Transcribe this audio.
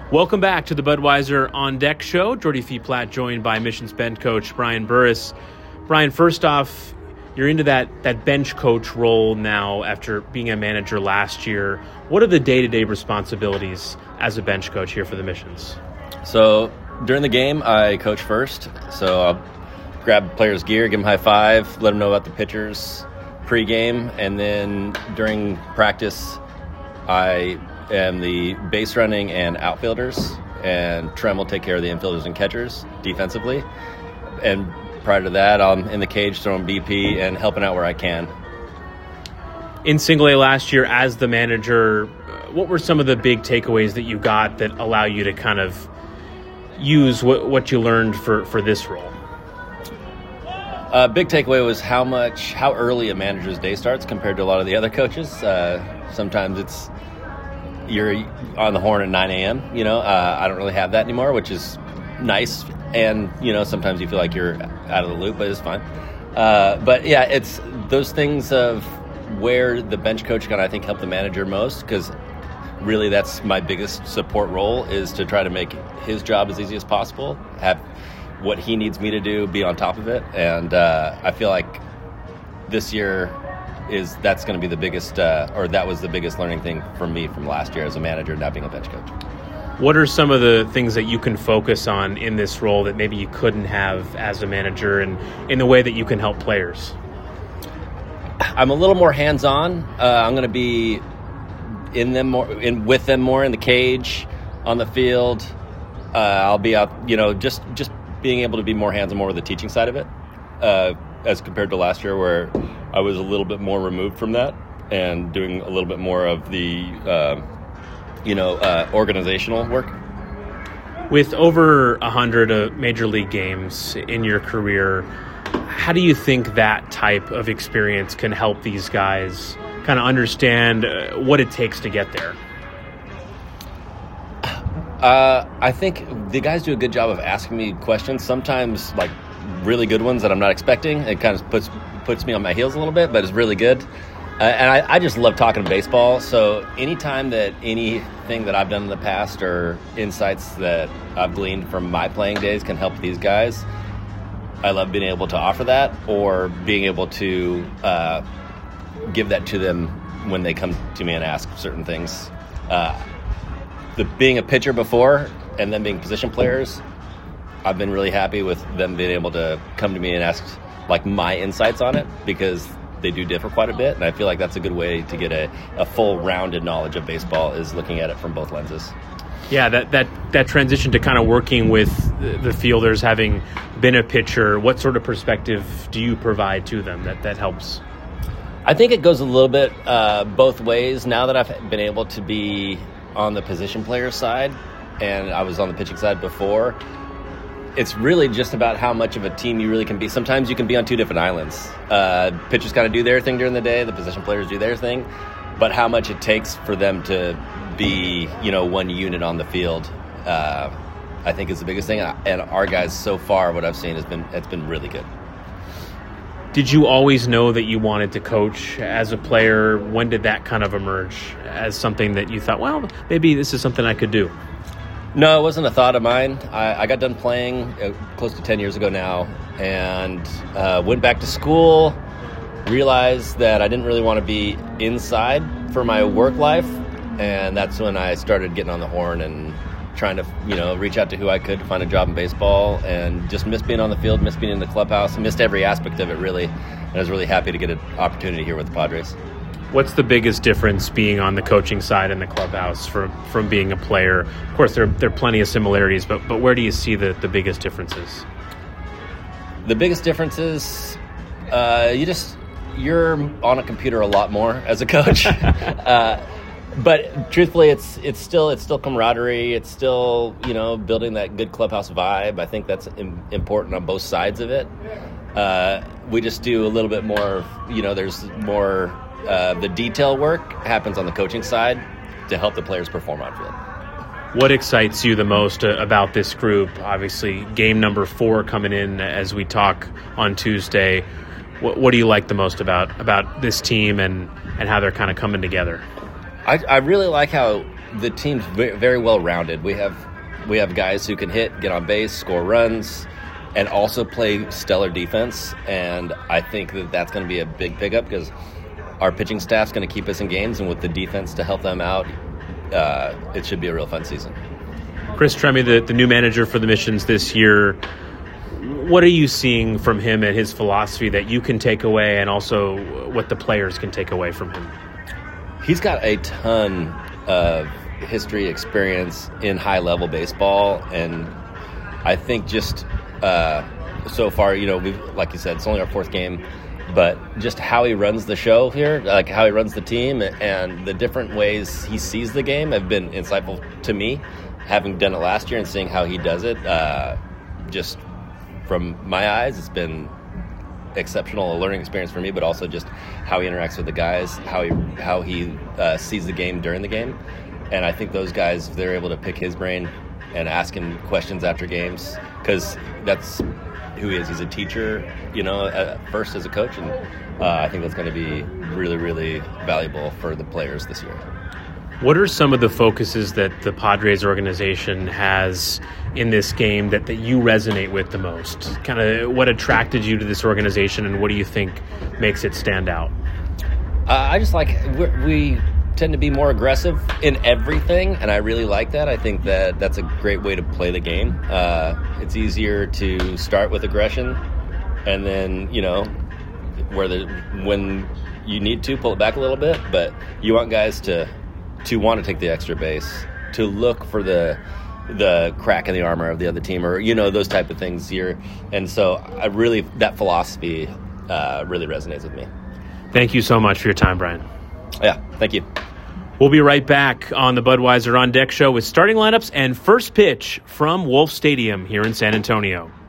Welcome back to the Budweiser On Deck show. Jordy Fee Platt joined by Missions bench coach Brian Burris. Brian, first off, you're into that bench coach role now after being a manager last year. What are the day-to-day responsibilities as a bench coach here for the Missions? So during the game, I coach first. So I'll grab players' gear, give them high five, let them know about the pitchers pregame, and then during practice, I am the base running and outfielders, and Trem will take care of the infielders and catchers defensively. And prior to that, I'm in the cage throwing BP and helping out where I can. In Single A last year as the manager, what were some of the big takeaways that you got that allow you to kind of use what you learned for this role? Big takeaway was how early a manager's day starts compared to a lot of the other coaches. Sometimes you're on the horn at 9 a.m. I don't really have that anymore, which is nice. And, sometimes you feel like you're out of the loop, but it's fine. But yeah, it's those things of where the bench coach can, I think, help the manager most, because really that's my biggest support role, is to try to make his job as easy as possible, have what he needs me to do, be on top of it. And I feel like this year that's going to be the biggest, that was the biggest learning thing for me from last year as a manager, not being a bench coach. What are some of the things that you can focus on in this role that maybe you couldn't have as a manager, and in the way that you can help players? I'm a little more hands-on. I'm going to be with them more in the cage, on the field. I'll be out, just being able to be more hands-on, more with the teaching side of it, as compared to last year where I was a little bit more removed from that and doing a little bit more of the, organizational work. With over 100 major league games in your career, how do you think that type of experience can help these guys kind of understand what it takes to get there? I think the guys do a good job of asking me questions, sometimes like really good ones that I'm not expecting. It kind of puts me on my heels a little bit, but it's really good. And I just love talking baseball. So anytime that anything that I've done in the past or insights that I've gleaned from my playing days can help these guys, I love being able to offer that, or being able to give that to them when they come to me and ask certain things. Being a pitcher before and then being position players, I've been really happy with them being able to come to me and ask like my insights on it, because they do differ quite a bit, and I feel like that's a good way to get a full rounded knowledge of baseball, is looking at it from both lenses. Yeah, that transition to kind of working with the fielders, having been a pitcher, what sort of perspective do you provide to them that helps? I think it goes a little bit both ways. Now that I've been able to be on the position player side, and I was on the pitching side before, it's really just about how much of a team you really can be. Sometimes you can be on two different islands. Pitchers kind of do their thing during the day, the position players do their thing, but how much it takes for them to be, one unit on the field, I think is the biggest thing. And our guys so far, what I've seen it's been really good. Did you always know that you wanted to coach as a player? When did that kind of emerge as something that you thought, well, maybe this is something I could do? No, it wasn't a thought of mine. I got done playing close to 10 years ago now, and went back to school, realized that I didn't really want to be inside for my work life, and that's when I started getting on the horn and trying to, reach out to who I could to find a job in baseball, and just missed being on the field, missed being in the clubhouse, missed every aspect of it, really. And I was really happy to get an opportunity here with the Padres. What's the biggest difference being on the coaching side in the clubhouse from being a player? Of course, there are plenty of similarities, but where do you see the biggest differences? The biggest difference is you're on a computer a lot more as a coach. But truthfully, it's still camaraderie. It's still, building that good clubhouse vibe. I think that's important on both sides of it. We just do a little bit more, there's more, the detail work happens on the coaching side to help the players perform on field. What excites you the most about this group? Obviously, game number 4 coming in as we talk on Tuesday. What do you like the most about this team and how they're kind of coming together? I really like how the team's very well rounded. We have guys who can hit, get on base, score runs, and also play stellar defense. And I think that's going to be a big pickup because our pitching staff's going to keep us in games, and with the defense to help them out, it should be a real fun season. Chris Tremme, the new manager for the Missions this year, what are you seeing from him and his philosophy that you can take away, and also what the players can take away from him? He's got a ton of history, experience in high-level baseball, and I think just so far, like you said, it's only our fourth game, but just how he runs the show here, like how he runs the team, and the different ways he sees the game have been insightful to me, having done it last year and seeing how he does it. Just from my eyes, it's been exceptional, a learning experience for me, but also just how he interacts with the guys, how he sees the game during the game. And I think those guys, they're able to pick his brain and ask him questions after games, because that's who he is. He's a teacher, first as a coach, and I think that's going to be really, really valuable for the players this year. What are some of the focuses that the Padres organization has in this game that you resonate with the most? Kind of what attracted you to this organization, and what do you think makes it stand out? I just like we tend to be more aggressive in everything, and I really like that. I think that's a great way to play the game. It's easier to start with aggression, and then when you need to pull it back a little bit, but you want guys to want to take the extra base, to look for the crack in the armor of the other team, or those type of things here. And so that philosophy really resonates with me. Thank you so much for your time, Brian. Yeah, thank you. We'll be right back on the Budweiser On Deck show with starting lineups and first pitch from Wolf Stadium here in San Antonio.